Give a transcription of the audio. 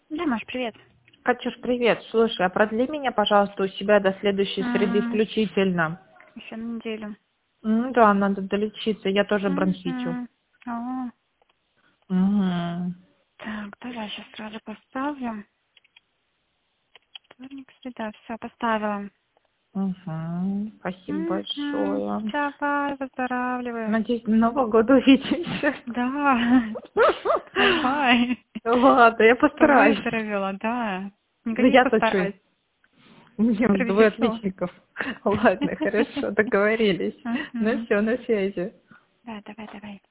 Да, Маш, привет. Катюш, привет. Слушай, а продли меня, пожалуйста, у себя до следующей среды включительно. Еще на неделю. Да, надо долечиться. Я тоже бронхитю. О, Мгм. так, давай сейчас сразу поставлю. Вторник, среда, все, поставила. Спасибо большое. Давай, выздоравливай. Надеюсь, на Нового года увидимся. Да, давай. Ладно, я постараюсь. Выздоровела, да. Не Да гони, я-то что? постараюсь. Не, у нас Проведи двое все. отличников. Ладно, хорошо, договорились. Ну все, на связи. Да, давай, давай.